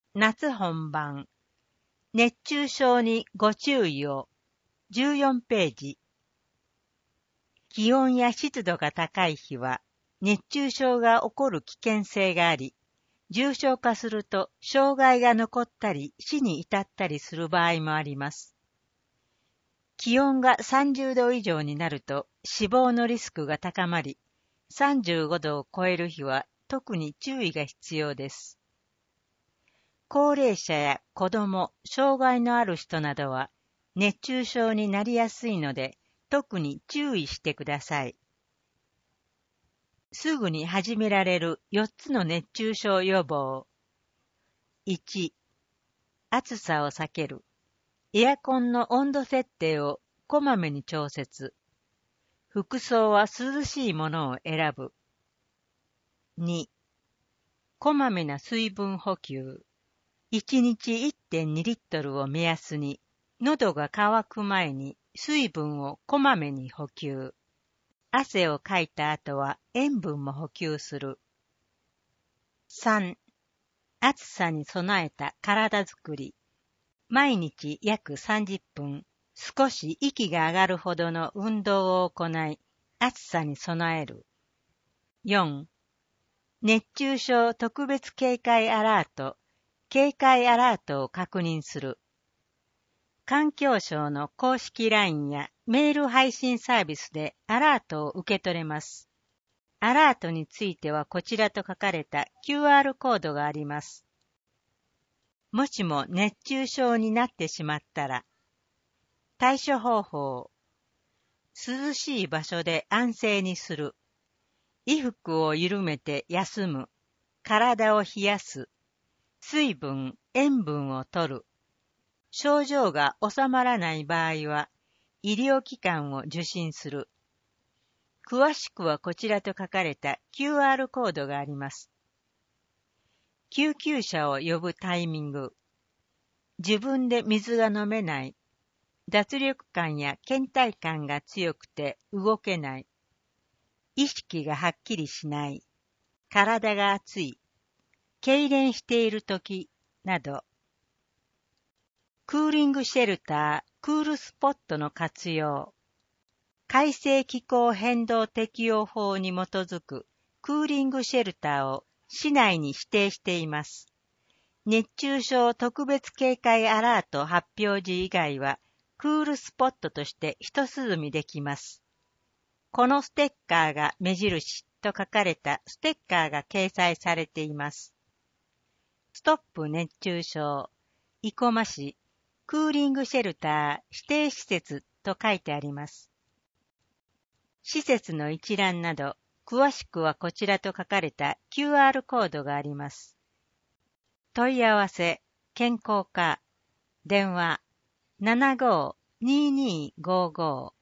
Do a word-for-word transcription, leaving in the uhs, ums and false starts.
夏本番。熱中症にご注意を。じゅうよんページ。気温や湿度が高い日は、熱中症が起こる危険性があり、重症化すると障害が残ったり死に至ったりする場合もあります。気温がさんじゅうど以上になると死亡のリスクが高まり、さんじゅうごどを超える日は特に注意が必要です。高齢者や子供、障害のある人などは熱中症になりやすいので特に注意してください。すぐに始められるよっつの熱中症予防。いち、暑さを避ける。エアコンの温度設定をこまめに調節。服装は涼しいものを選ぶ。に、こまめな水分補給。いちにち いってんに リットルを目安に、喉が渇く前に水分をこまめに補給。汗をかいた後は塩分も補給する。さん、暑さに備えた体づくり。毎日約さんじゅっぷん、少し息が上がるほどの運動を行い、暑さに備える。よん、熱中症特別警戒アラート、警戒アラートを確認する。環境省の公式 ライン やメール配信サービスでアラートを受け取れます。アラートについてはこちらと書かれた キューアール コードがあります。もしも熱中症になってしまったら、対処方法。涼しい場所で安静にする。衣服を緩めて休む。体を冷やす。水分、塩分を取る。症状が治まらない場合は、医療機関を受診する。詳しくはこちらと書かれた キューアール コードがあります。救急車を呼ぶタイミング。自分で水が飲めない。脱力感や倦怠感が強くて動けない。意識がはっきりしない。体が熱い。痙攣しているときなど。クーリングシェルター、クールスポットの活用。改正気候変動適用法に基づくクーリングシェルターを市内に指定しています。熱中症特別警戒アラート発表時以外はクールスポットとして一涼みできます。このステッカーが目印と書かれたステッカーが掲載されています。ストップ熱中症、生駒市、クーリングシェルター指定施設と書いてあります。施設の一覧など、詳しくはこちらと書かれた キューアール コードがあります。問い合わせ、健康課、電話、ななごーにーにーごーごー